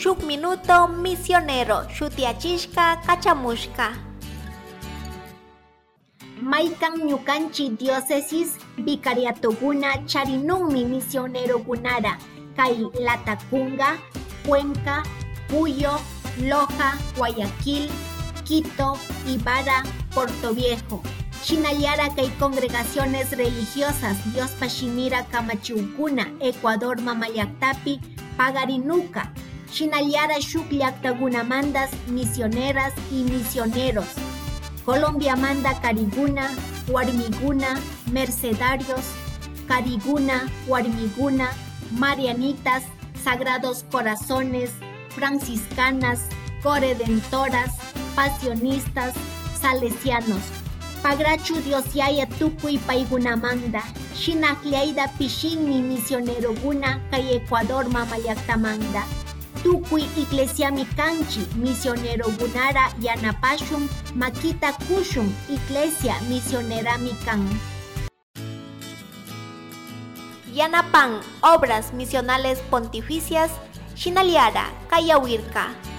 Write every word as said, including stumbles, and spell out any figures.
shuk minuto misionero shutiachishka kachamushka. Maikan ñukanchi diócesis vicariatoguna charinunmi misionerogunara kay Latacunga, Cuenca, Puyo, Loja, Guayaquil, Quito, Ibarra, Portoviejo. Shinallara kay congregaciones religiosas Dios Pashimira Kamachiukuna, Ecuador Mamayactapi, Pagarinuca. Shinallara shuk llaqtakunamantas misioneras y misioneros. Colombia manda Cariguna, Warmiguna, Mercedarios, Cariguna, Warmiguna, Marianitas, Sagrados Corazones, Franciscanas, Corredentoras, Pasionistas, Salesianos. Pagrachu Diosyaya tukuy paykunamanda, shinakllaida pishinmi misioneroguna kay Ecuador mamayaqtamanda. Tukuy iglesiami kanchi misionerogunara yanapashun makita kushun iglesia misionerami kan. Yanapan obras misionales pontificias Shinallara Kayawirka.